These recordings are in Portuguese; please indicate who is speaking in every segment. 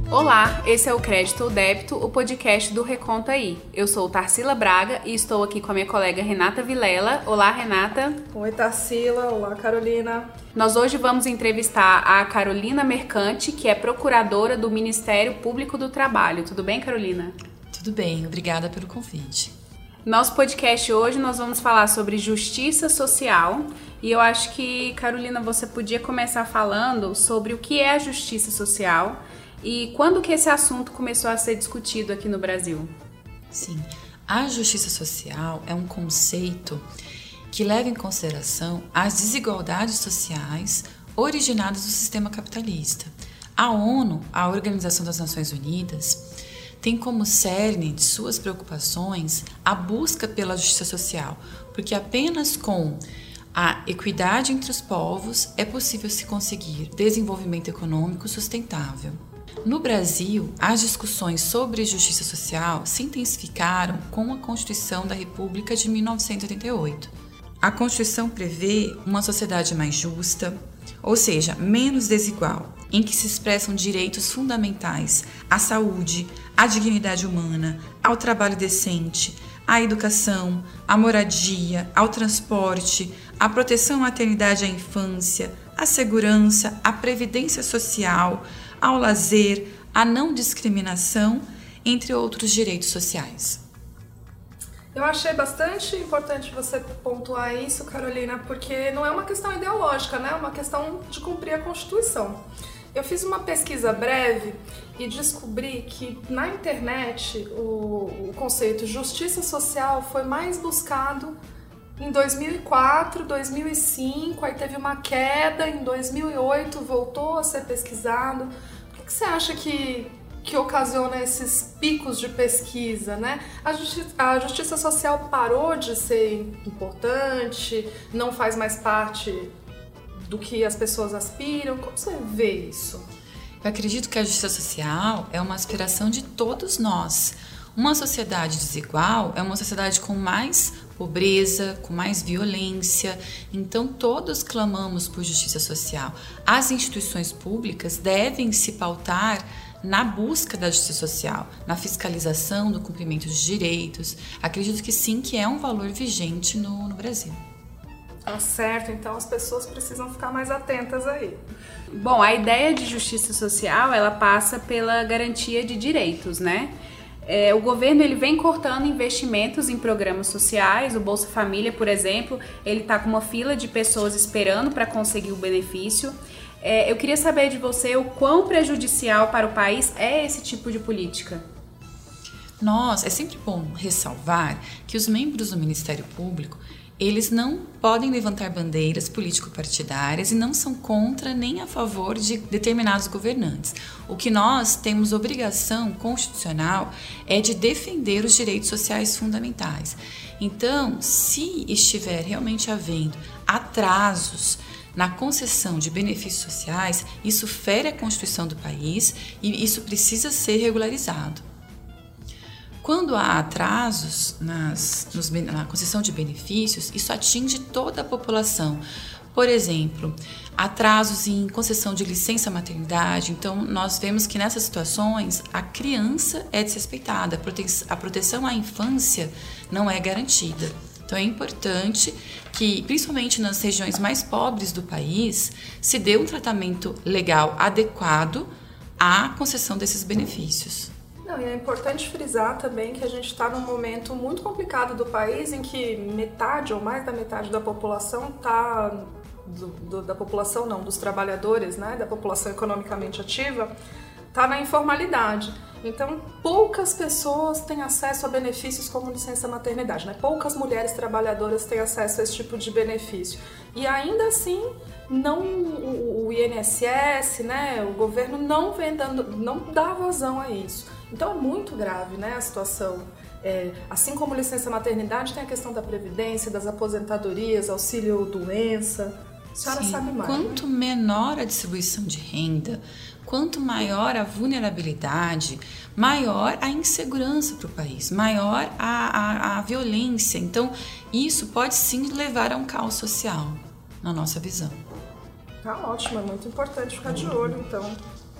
Speaker 1: Olá, esse é o Crédito ou Débito, o podcast do Reconta Aí. Eu sou Tarsila Braga e estou aqui com a minha colega Renata Vilela. Olá, Renata.
Speaker 2: Oi, Tarsila. Olá, Carolina.
Speaker 1: Nós hoje vamos entrevistar a Carolina Mercante, que é procuradora do Ministério Público do Trabalho. Tudo bem, Carolina?
Speaker 3: Tudo bem, obrigada pelo convite.
Speaker 1: Nosso podcast hoje nós vamos falar sobre justiça social e eu acho que, Carolina, você podia começar falando sobre o que é a justiça social e quando que esse assunto começou a ser discutido aqui no Brasil.
Speaker 3: Sim, a justiça social é um conceito que leva em consideração as desigualdades sociais originadas do sistema capitalista. A ONU, a Organização das Nações Unidas, tem como cerne de suas preocupações a busca pela justiça social, porque apenas com a equidade entre os povos é possível se conseguir desenvolvimento econômico sustentável. No Brasil, as discussões sobre justiça social se intensificaram com a Constituição da República de 1988. A Constituição prevê uma sociedade mais justa, ou seja, menos desigual, em que se expressam direitos fundamentais à saúde, à dignidade humana, ao trabalho decente, à educação, à moradia, ao transporte, à proteção à maternidade e à infância, à segurança, à previdência social, ao lazer, à não discriminação, entre outros direitos sociais.
Speaker 2: Eu achei bastante importante você pontuar isso, Carolina, porque não é uma questão ideológica, né? É uma questão de cumprir a Constituição. Eu fiz uma pesquisa breve e descobri que na internet o conceito justiça social foi mais buscado em 2004, 2005, aí teve uma queda, em 2008 voltou a ser pesquisado. O que você acha que ocasiona esses picos de pesquisa, né? A justiça social parou de ser importante, não faz mais parte do que as pessoas aspiram? Como você vê isso?
Speaker 3: Eu acredito que a justiça social é uma aspiração de todos nós. Uma sociedade desigual é uma sociedade com mais pobreza, com mais violência. Então, todos clamamos por justiça social. As instituições públicas devem se pautar na busca da justiça social, na fiscalização do cumprimento de direitos. Acredito que sim, que é um valor vigente no Brasil.
Speaker 2: Tá certo, então as pessoas precisam ficar mais atentas aí.
Speaker 1: Bom, a ideia de justiça social, ela passa pela garantia de direitos, né? O governo ele vem cortando investimentos em programas sociais, o Bolsa Família, por exemplo, ele está com uma fila de pessoas esperando para conseguir o benefício. Eu queria saber de você o quão prejudicial para o país é esse tipo de política.
Speaker 3: É sempre bom ressalvar que os membros do Ministério Público eles não podem levantar bandeiras político-partidárias e não são contra nem a favor de determinados governantes. O que nós temos obrigação constitucional é de defender os direitos sociais fundamentais. Então, se estiver realmente havendo atrasos na concessão de benefícios sociais, isso fere a Constituição do país e isso precisa ser regularizado. Quando há atrasos na concessão de benefícios, isso atinge toda a população. Por exemplo, atrasos em concessão de licença maternidade. Então, nós vemos que nessas situações a criança é desrespeitada, a proteção à infância não é garantida. Então, é importante que, principalmente nas regiões mais pobres do país, se dê um tratamento legal adequado à concessão desses benefícios.
Speaker 2: Não, e é importante frisar também que a gente está num momento muito complicado do país em que metade ou mais da metade da população está, dos trabalhadores, né, da população economicamente ativa, está na informalidade. Então, poucas pessoas têm acesso a benefícios como licença maternidade, né? Poucas mulheres trabalhadoras têm acesso a esse tipo de benefício. E ainda assim, o INSS, né, o governo não dá vazão a isso. Então, é muito grave, né, a situação. Assim como licença maternidade, tem a questão da previdência, das aposentadorias, auxílio-doença. A senhora sabe mais.
Speaker 3: Quanto menor a distribuição de renda, quanto maior a vulnerabilidade, maior a insegurança para o país, maior a violência. Então, isso pode sim levar a um caos social, na nossa visão.
Speaker 2: Tá ótimo, é muito importante ficar de olho, então.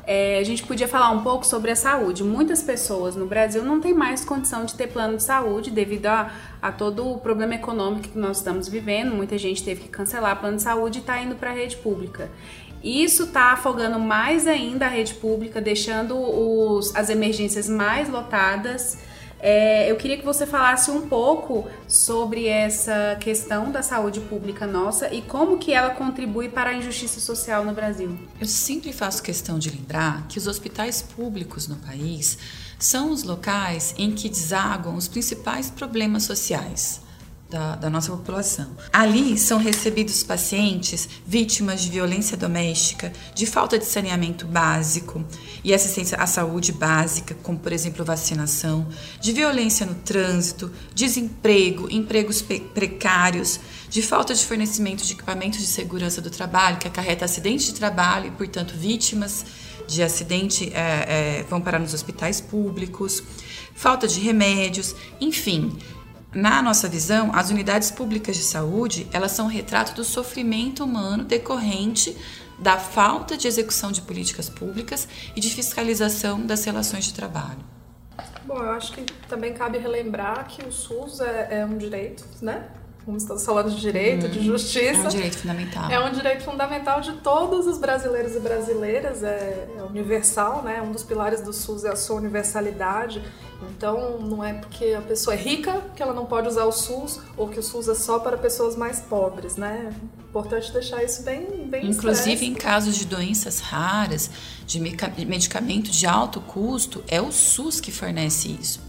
Speaker 1: a gente podia falar um pouco sobre a saúde. Muitas pessoas no Brasil não têm mais condição de ter plano de saúde devido a todo o problema econômico que nós estamos vivendo. Muita gente teve que cancelar plano de saúde e está indo para a rede pública. Isso está afogando mais ainda a rede pública, deixando as emergências mais lotadas. Eu queria que você falasse um pouco sobre essa questão da saúde pública nossa e como que ela contribui para a injustiça social no Brasil.
Speaker 3: Eu sempre faço questão de lembrar que os hospitais públicos no país são os locais em que desaguam os principais problemas sociais da nossa população. Ali são recebidos pacientes vítimas de violência doméstica, de falta de saneamento básico e assistência à saúde básica, como por exemplo vacinação, de violência no trânsito, desemprego, empregos precários, de falta de fornecimento de equipamentos de segurança do trabalho, que acarreta acidentes de trabalho e, portanto, vítimas de acidente vão parar nos hospitais públicos, falta de remédios, enfim. Na nossa visão, as unidades públicas de saúde, elas são um retrato do sofrimento humano decorrente da falta de execução de políticas públicas e de fiscalização das relações de trabalho.
Speaker 2: Bom, eu acho que também cabe relembrar que o SUS é um direito, né? Como estamos falando de direito, de justiça.
Speaker 3: É um direito fundamental.
Speaker 2: É um direito fundamental de todos os brasileiros e brasileiras, é universal, né? Um dos pilares do SUS é a sua universalidade. Então, não é porque a pessoa é rica que ela não pode usar o SUS ou que o SUS é só para pessoas mais pobres, né? Importante deixar isso bem
Speaker 3: Inclusive,
Speaker 2: expresso.
Speaker 3: em casos de doenças raras, de medicamento de alto custo, é o SUS que fornece isso.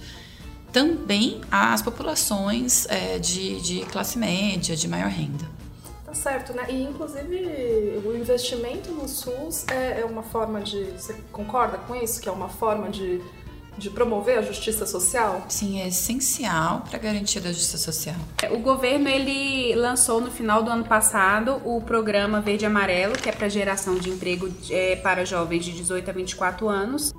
Speaker 3: Também às populações de classe média, de maior renda.
Speaker 2: Tá certo, né? E, inclusive, o investimento no SUS é uma forma de... Você concorda com isso? Que é uma forma de promover a justiça social?
Speaker 3: Sim, é essencial para a garantia da justiça social.
Speaker 1: O governo, ele lançou no final do ano passado o programa Verde e Amarelo, que é para geração de emprego para jovens de 18 a 24 anos.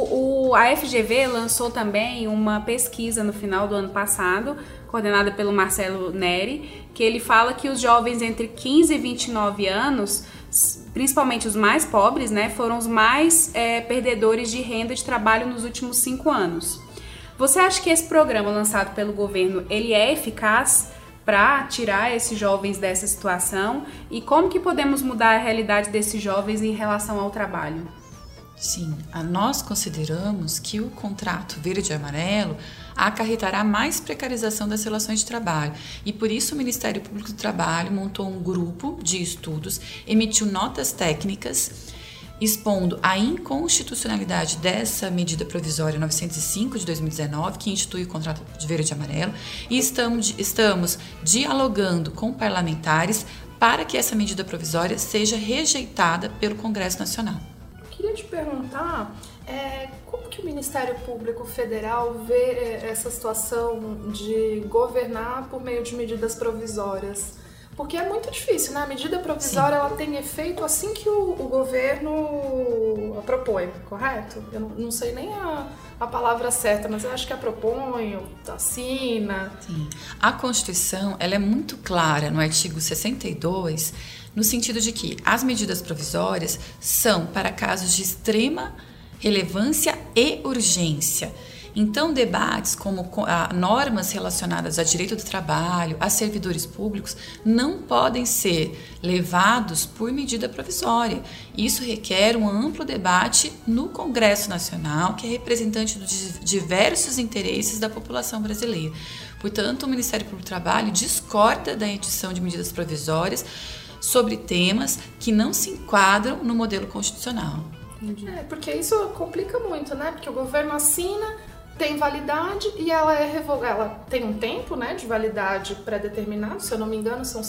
Speaker 1: A FGV lançou também uma pesquisa no final do ano passado, coordenada pelo Marcelo Neri, que ele fala que os jovens entre 15 e 29 anos, principalmente os mais pobres, né, foram os mais perdedores de renda de trabalho nos últimos 5 anos. Você acha que esse programa lançado pelo governo, ele é eficaz para tirar esses jovens dessa situação? E como que podemos mudar a realidade desses jovens em relação ao trabalho?
Speaker 3: Sim, nós consideramos que o contrato verde e amarelo acarretará mais precarização das relações de trabalho e por isso o Ministério Público do Trabalho montou um grupo de estudos, emitiu notas técnicas expondo a inconstitucionalidade dessa medida provisória 905 de 2019, que institui o contrato de verde e amarelo, e estamos dialogando com parlamentares para que essa medida provisória seja rejeitada pelo Congresso Nacional.
Speaker 2: Queria te perguntar como que o Ministério Público Federal vê essa situação de governar por meio de medidas provisórias? Porque é muito difícil, né? A medida provisória ela tem efeito assim que o governo a propõe, correto? Eu não sei nem a palavra certa, mas eu acho que a propõe, assina.
Speaker 3: Sim. A Constituição ela é muito clara no artigo 62, no sentido de que as medidas provisórias são para casos de extrema relevância e urgência. Então, debates como normas relacionadas a direito do trabalho, a servidores públicos, não podem ser levados por medida provisória. Isso requer um amplo debate no Congresso Nacional, que é representante dos diversos interesses da população brasileira. Portanto, o Ministério Público do Trabalho discorda da edição de medidas provisórias sobre temas que não se enquadram no modelo constitucional.
Speaker 2: Porque isso complica muito, né? Porque o governo assina, tem validade e ela é revogada. Ela tem um tempo, né, de validade pré-determinado, se eu não me engano, são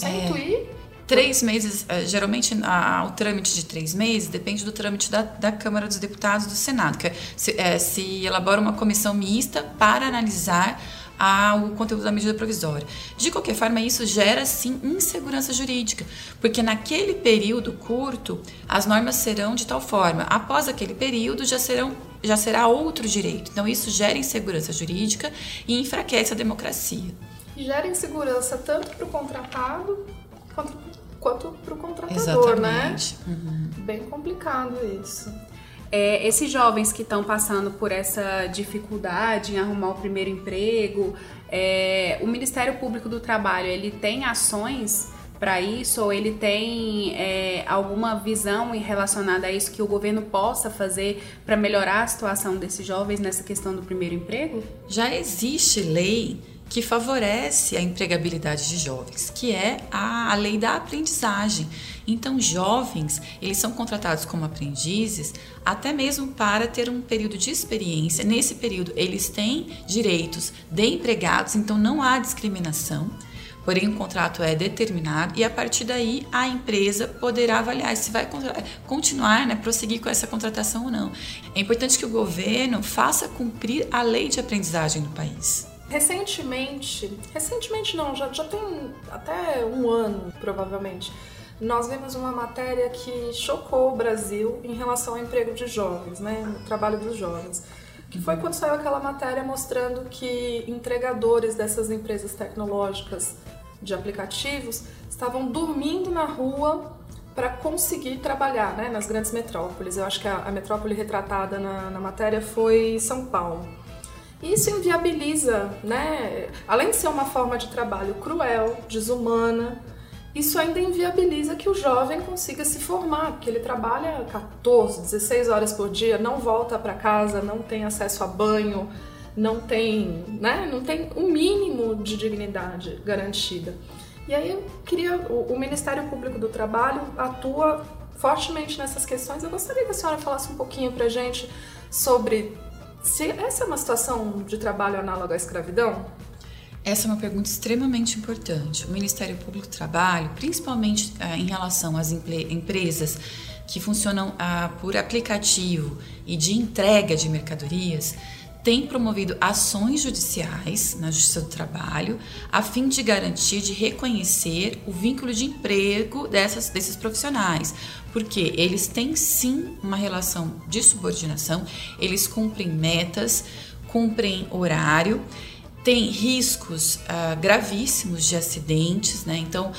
Speaker 3: 3 meses. Geralmente o trâmite de 3 meses depende do trâmite da Câmara dos Deputados e do Senado, que se elabora uma comissão mista para analisar o conteúdo da medida provisória. De qualquer forma, isso gera, sim, insegurança jurídica, porque naquele período curto, as normas serão de tal forma, após aquele período já será outro direito. Então, isso gera insegurança jurídica e enfraquece a democracia.
Speaker 2: Gera insegurança tanto para o contratado quanto para o contratador,
Speaker 3: exatamente,
Speaker 2: né? Bem complicado isso.
Speaker 1: Esses jovens que estão passando por essa dificuldade em arrumar o primeiro emprego, o Ministério Público do Trabalho, ele tem ações para isso, ou ele tem alguma visão relacionada a isso que o governo possa fazer para melhorar a situação desses jovens nessa questão do primeiro emprego?
Speaker 3: Já existe lei que favorece a empregabilidade de jovens, que é a lei da aprendizagem. Então, jovens, eles são contratados como aprendizes até mesmo para ter um período de experiência. Nesse período, eles têm direitos de empregados, então não há discriminação. Porém, o contrato é determinado e, a partir daí, a empresa poderá avaliar se vai continuar, prosseguir com essa contratação ou não. É importante que o governo faça cumprir a lei de aprendizagem do país.
Speaker 2: Recentemente não, já tem até um ano, provavelmente, nós vimos uma matéria que chocou o Brasil em relação ao emprego de jovens, no trabalho dos jovens. Que foi quando saiu aquela matéria mostrando que entregadores dessas empresas tecnológicas de aplicativos estavam dormindo na rua para conseguir trabalhar, nas grandes metrópoles. Eu acho que a metrópole retratada na matéria foi São Paulo. Isso inviabiliza, além de ser uma forma de trabalho cruel, desumana, isso ainda inviabiliza que o jovem consiga se formar, porque ele trabalha 14, 16 horas por dia, não volta para casa, não tem acesso a banho, não tem um mínimo de dignidade garantida. E aí eu queria, o Ministério Público do Trabalho atua fortemente nessas questões. Eu gostaria que a senhora falasse um pouquinho pra gente sobre se essa é uma situação de trabalho análoga à escravidão.
Speaker 3: Essa é uma pergunta extremamente importante. O Ministério Público do Trabalho, principalmente em relação às empresas que funcionam por aplicativo e de entrega de mercadorias, tem promovido ações judiciais na Justiça do Trabalho a fim de garantir, de reconhecer o vínculo de emprego desses profissionais, porque eles têm sim uma relação de subordinação, eles cumprem metas, cumprem horário, tem riscos gravíssimos de acidentes, Então,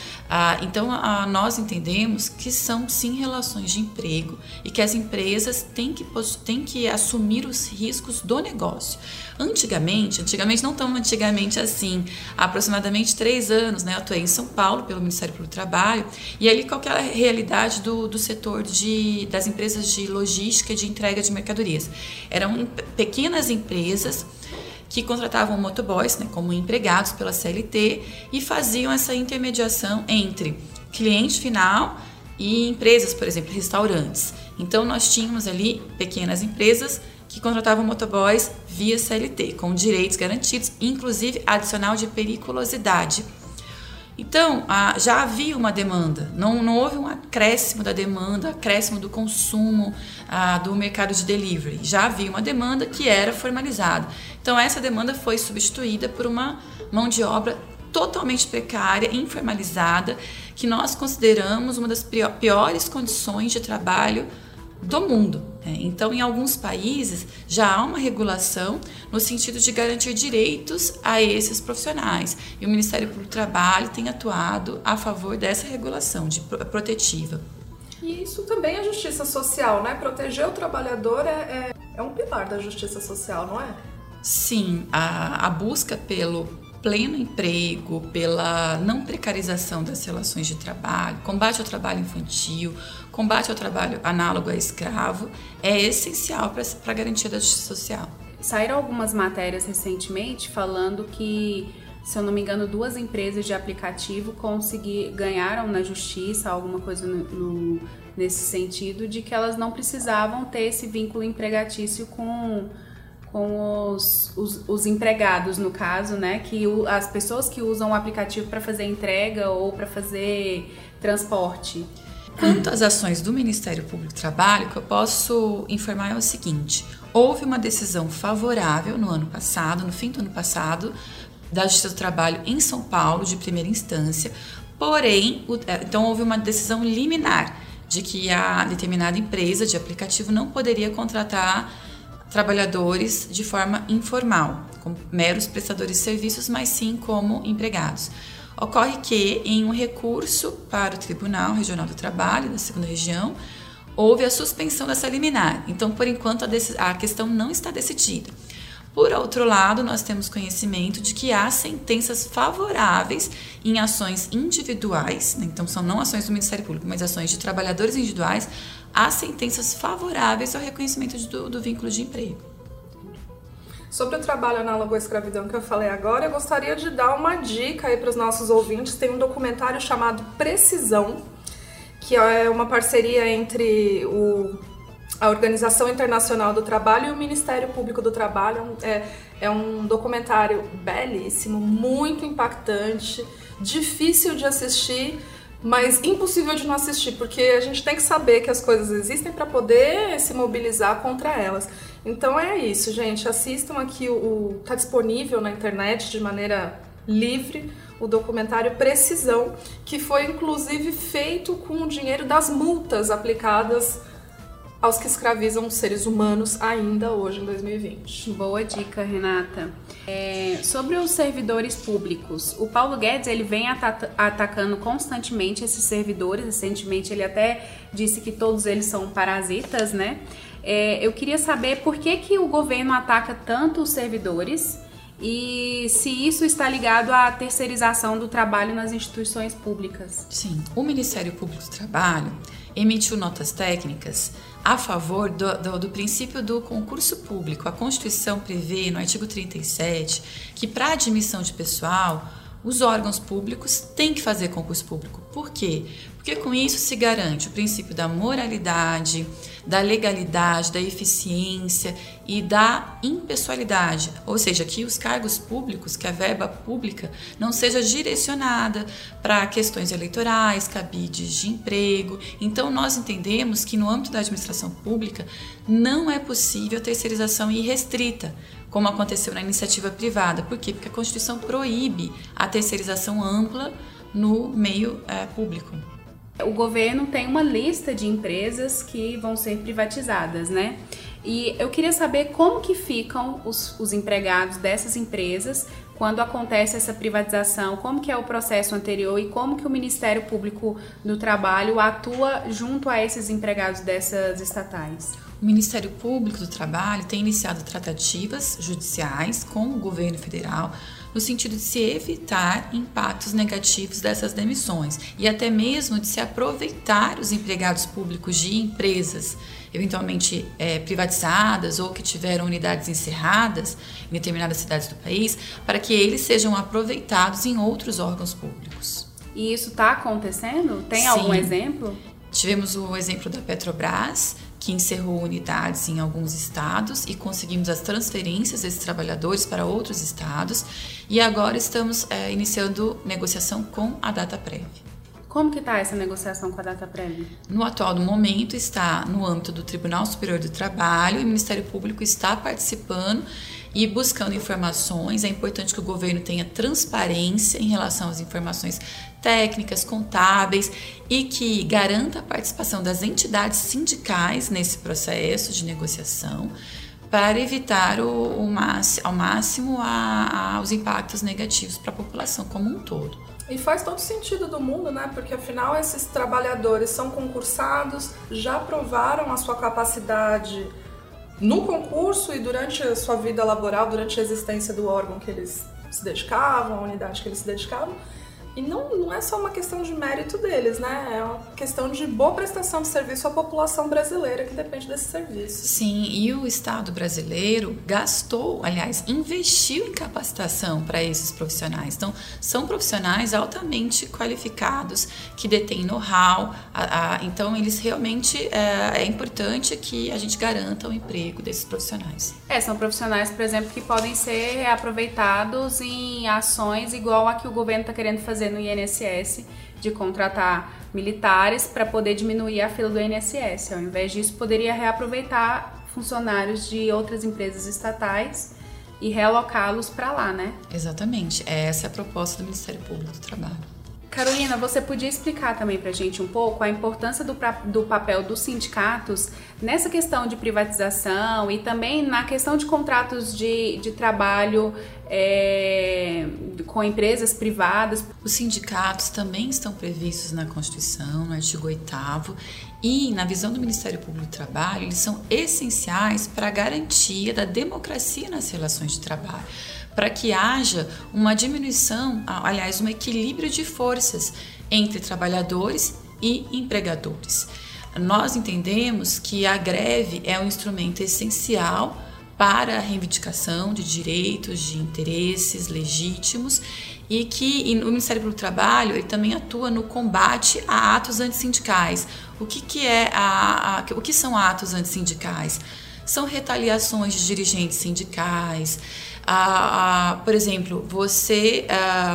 Speaker 3: nós entendemos que são sim relações de emprego e que as empresas têm que assumir os riscos do negócio. Antigamente não tão antigamente assim, há aproximadamente 3 anos, eu atuei em São Paulo pelo Ministério Público do Trabalho, e ali qual que era a realidade do setor das empresas de logística e de entrega de mercadorias? Eram pequenas empresas que contratavam motoboys, como empregados pela CLT, e faziam essa intermediação entre cliente final e empresas, por exemplo, restaurantes. Então, nós tínhamos ali pequenas empresas que contratavam motoboys via CLT, com direitos garantidos, inclusive adicional de periculosidade. Então, já havia uma demanda, não houve um acréscimo da demanda, acréscimo do consumo do mercado de delivery. Já havia uma demanda que era formalizada. Então, essa demanda foi substituída por uma mão de obra totalmente precária, informalizada, que nós consideramos uma das piores condições de trabalho do mundo. Então, em alguns países, já há uma regulação no sentido de garantir direitos a esses profissionais. E o Ministério Público do Trabalho tem atuado a favor dessa regulação protetiva.
Speaker 2: E isso também é justiça social, Proteger o trabalhador é um pilar da justiça social, não é?
Speaker 3: Sim, a busca pelo pleno emprego, pela não precarização das relações de trabalho, combate ao trabalho infantil, combate ao trabalho análogo a escravo, é essencial para a garantia da justiça social.
Speaker 1: Saíram algumas matérias recentemente falando que, se eu não me engano, 2 empresas de aplicativo ganharam na justiça alguma coisa nesse sentido, de que elas não precisavam ter esse vínculo empregatício com os empregados, no caso, que as pessoas que usam o aplicativo para fazer entrega ou para fazer transporte.
Speaker 3: Quanto às ações do Ministério Público do Trabalho, o que eu posso informar é o seguinte: houve uma decisão favorável no fim do ano passado, da Justiça do Trabalho em São Paulo, de primeira instância, porém, então houve uma decisão liminar de que a determinada empresa de aplicativo não poderia contratar trabalhadores de forma informal, como meros prestadores de serviços, mas sim como empregados. Ocorre que, em um recurso para o Tribunal Regional do Trabalho da 2ª Região, houve a suspensão dessa liminar. Então, por enquanto, a questão não está decidida. Por outro lado, nós temos conhecimento de que há sentenças favoráveis em ações individuais, né? Então são não ações do Ministério Público, mas ações de trabalhadores individuais, há sentenças favoráveis ao reconhecimento do vínculo de emprego.
Speaker 2: Sobre o trabalho análogo à escravidão que eu falei agora, eu gostaria de dar uma dica aí para os nossos ouvintes. Tem um documentário chamado Precisão, que é uma parceria entre a Organização Internacional do Trabalho e o Ministério Público do Trabalho. É um documentário belíssimo, muito impactante, difícil de assistir, mas impossível de não assistir, porque a gente tem que saber que as coisas existem para poder se mobilizar contra elas. Então é isso, gente. Assistam aqui, tá disponível na internet de maneira livre, o documentário Precisão, que foi inclusive feito com o dinheiro das multas aplicadas aos que escravizam seres humanos ainda hoje, em 2020.
Speaker 1: Boa dica, Renata. Sobre os servidores públicos, o Paulo Guedes ele vem atacando constantemente esses servidores. Recentemente ele até disse que todos eles são parasitas, né? Eu queria saber por que o governo ataca tanto os servidores e se isso está ligado à terceirização do trabalho nas instituições públicas.
Speaker 3: Sim, o Ministério Público do Trabalho emitiu notas técnicas a favor do princípio do concurso público. A Constituição prevê, no artigo 37, que para admissão de pessoal, os órgãos públicos têm que fazer concurso público. Por quê? Porque com isso se garante o princípio da moralidade, da legalidade, da eficiência e da impessoalidade. Ou seja, que os cargos públicos, que a verba pública não seja direcionada para questões eleitorais, cabides de emprego. Então, nós entendemos que no âmbito da administração pública não é possível a terceirização irrestrita, como aconteceu na iniciativa privada. Por quê? Porque a Constituição proíbe a terceirização ampla no meio público.
Speaker 1: O governo tem uma lista de empresas que vão ser privatizadas, né? E eu queria saber como que ficam os empregados dessas empresas quando acontece essa privatização, como que é o processo anterior e como que o Ministério Público do Trabalho atua junto a esses empregados dessas estatais.
Speaker 3: O Ministério Público do Trabalho tem iniciado tratativas judiciais com o governo federal no sentido de se evitar impactos negativos dessas demissões e até mesmo de se aproveitar os empregados públicos de empresas eventualmente privatizadas ou que tiveram unidades encerradas em determinadas cidades do país, para que eles sejam aproveitados em outros órgãos públicos.
Speaker 1: E isso está acontecendo? Tem
Speaker 3: Sim.
Speaker 1: Algum exemplo?
Speaker 3: Tivemos o exemplo da Petrobras, que encerrou unidades em alguns estados e conseguimos as transferências desses trabalhadores para outros estados, e agora estamos iniciando negociação com a Dataprev.
Speaker 1: Como que está essa negociação com a Dataprev?
Speaker 3: No atual momento está no âmbito do Tribunal Superior do Trabalho e o Ministério Público está participando e buscando informações. É importante que o governo tenha transparência em relação às informações técnicas, contábeis e que garanta a participação das entidades sindicais nesse processo de negociação para evitar ao máximo os impactos negativos para a população como um todo.
Speaker 2: E faz todo sentido do mundo, né? Porque afinal esses trabalhadores são concursados, já provaram a sua capacidade no concurso e durante a sua vida laboral, durante a existência do órgão que eles se dedicavam, a unidade que eles se dedicavam. E não é só uma questão de mérito deles, né? É uma questão de boa prestação de serviço à população brasileira que depende desse serviço.
Speaker 3: Sim, e o Estado brasileiro investiu em capacitação para esses profissionais. Então, são profissionais altamente qualificados, que detêm know-how. Então, eles realmente, é importante que a gente garanta o emprego desses profissionais.
Speaker 1: São profissionais, por exemplo, que podem ser reaproveitados em ações igual a que o governo está querendo fazer no INSS, de contratar militares para poder diminuir a fila do INSS. Ao invés disso, poderia reaproveitar funcionários de outras empresas estatais e realocá-los para lá, né?
Speaker 3: Exatamente. Essa é a proposta do Ministério Público do Trabalho.
Speaker 1: Carolina, você podia explicar também pra gente um pouco a importância do papel dos sindicatos nessa questão de privatização e também na questão de contratos de trabalho com empresas privadas?
Speaker 3: Os sindicatos também estão previstos na Constituição, no artigo 8º, e na visão do Ministério Público do Trabalho, eles são essenciais para a garantia da democracia nas relações de trabalho, para que haja uma diminuição, aliás, um equilíbrio de forças entre trabalhadores e empregadores. Nós entendemos que a greve é um instrumento essencial para a reivindicação de direitos, de interesses legítimos e que o Ministério Público do Trabalho ele também atua no combate a atos antissindicais. O que são atos antissindicais? São retaliações de dirigentes sindicais. Por exemplo, você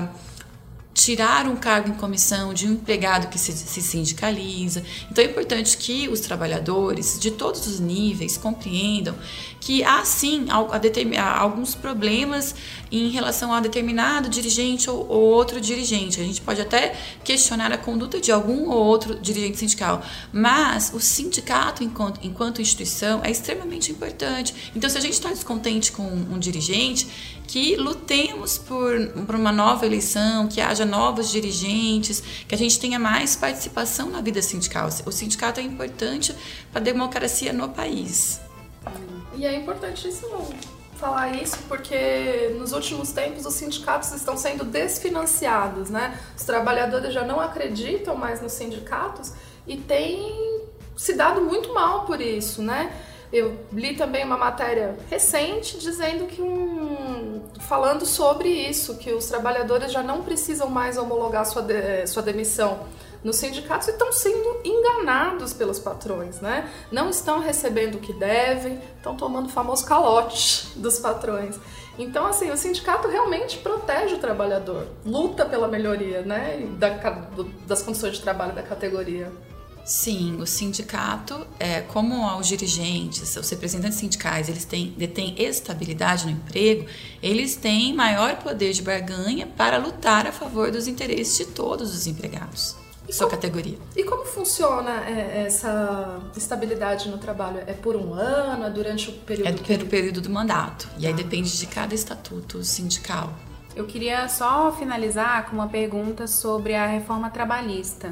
Speaker 3: tirar um cargo em comissão de um empregado que se sindicaliza. Então é importante que os trabalhadores de todos os níveis compreendam que há sim alguns problemas em relação a determinado dirigente ou outro dirigente. A gente pode até questionar a conduta de algum ou outro dirigente sindical, mas o sindicato enquanto instituição é extremamente importante. Então, se a gente está descontente com um dirigente, que lutemos por uma nova eleição, que haja novos dirigentes, que a gente tenha mais participação na vida sindical. O sindicato é importante para a democracia no país.
Speaker 2: E é importantíssimo falar isso porque nos últimos tempos os sindicatos estão sendo desfinanciados, né? Os trabalhadores já não acreditam mais nos sindicatos e têm se dado muito mal por isso, né? Eu li também uma matéria recente dizendo que falando sobre isso, que os trabalhadores já não precisam mais homologar sua demissão nos sindicatos e estão sendo enganados pelos patrões, né? Não estão recebendo o que devem, estão tomando o famoso calote dos patrões. Então, assim, o sindicato realmente protege o trabalhador, luta pela melhoria, né, das condições de trabalho da categoria.
Speaker 3: Sim, o sindicato, como os dirigentes, os representantes sindicais, eles detêm estabilidade no emprego, eles têm maior poder de barganha para lutar a favor dos interesses de todos os empregados, sua categoria.
Speaker 2: E como funciona essa estabilidade no trabalho? É por um ano? É durante o período?
Speaker 3: É do período do mandato, e aí depende de cada estatuto sindical.
Speaker 1: Eu queria só finalizar com uma pergunta sobre a reforma trabalhista.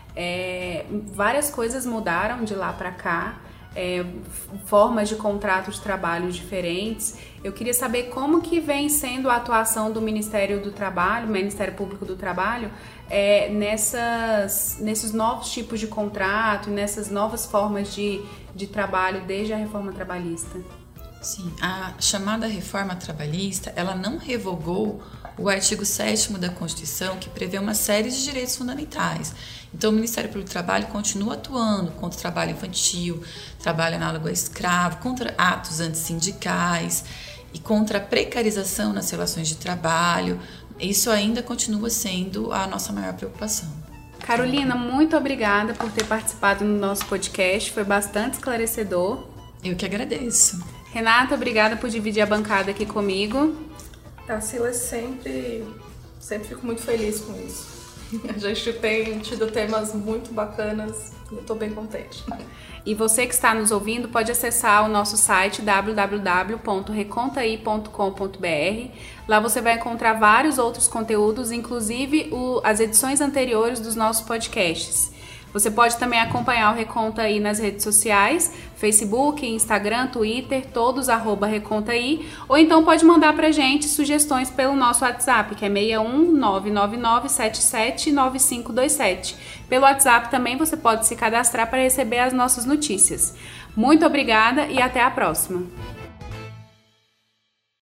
Speaker 1: Várias coisas mudaram de lá para cá, formas de contrato de trabalho diferentes. Eu queria saber como que vem sendo a atuação do Ministério do Trabalho, Ministério Público do Trabalho, nesses novos tipos de contrato, nessas novas formas de trabalho desde a reforma trabalhista.
Speaker 3: Sim, a chamada reforma trabalhista, ela não revogou o artigo 7º da Constituição, que prevê uma série de direitos fundamentais. Então, o Ministério Público do Trabalho continua atuando contra o trabalho infantil, trabalho análogo a escravo, contra atos antissindicais e contra a precarização nas relações de trabalho. Isso ainda continua sendo a nossa maior preocupação.
Speaker 1: Carolina, muito obrigada por ter participado no nosso podcast, foi bastante esclarecedor.
Speaker 3: Eu que agradeço.
Speaker 1: Renata, obrigada por dividir a bancada aqui comigo.
Speaker 2: Tarsila, sempre fico muito feliz com isso. A gente tem tido temas muito bacanas e eu estou bem contente.
Speaker 1: E você que está nos ouvindo pode acessar o nosso site www.recontai.com.br. Lá você vai encontrar vários outros conteúdos, inclusive as edições anteriores dos nossos podcasts. Você pode também acompanhar o Recontai nas redes sociais, Facebook, Instagram, Twitter, todos @Recontai, ou então pode mandar pra gente sugestões pelo nosso WhatsApp, que é 61999779527. Pelo WhatsApp também você pode se cadastrar para receber as nossas notícias. Muito obrigada e até a próxima!